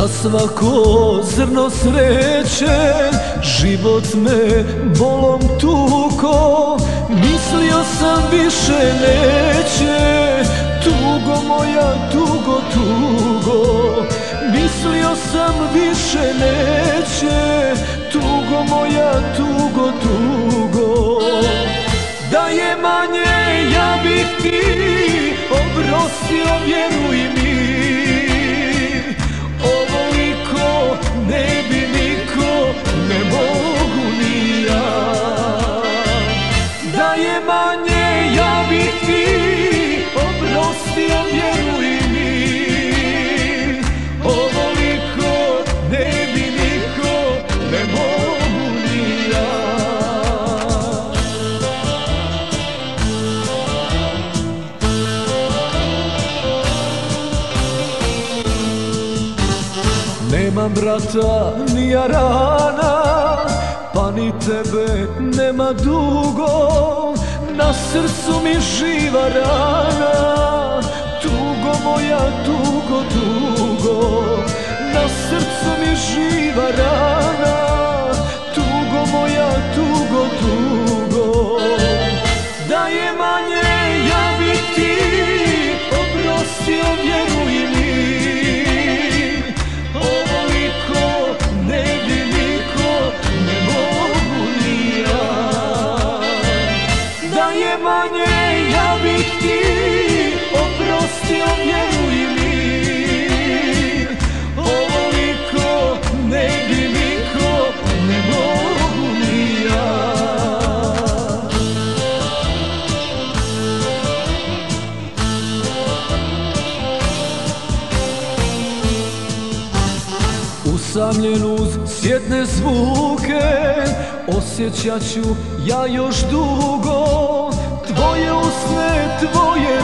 Za svako zrno sreće život me bolom tuko. Mislio sam više neće, tugo moja, tugo, tugo. Mislio sam više neće, tugo moja, tugo, tugo. Da je manje ja bih ti oprostio, vjeruj mi. Ovoliko ne bi niko, ne mogu ni ja. Da je manje ja bih ti oprostio, vjeruj mi. Ovoliko ne bi niko, ne mogu ni ja. Nemam brata ni jarana, pa ni tebe nema dugo. Na srcu mi živa rana, tugo moja, tugo, tugo. Na srcu mi živa rana, tugo moja, tugo, tugo. Da je manje ja bih ti oprostio, vjeruj mi. Manje ja bih ti oprostio, vjeruj mi. Ovoliko ne bi niko, ne mogu ni ja. Usamljen uz sjetne zvuke osjećat ću ja još dugo tvoje usne, tvoje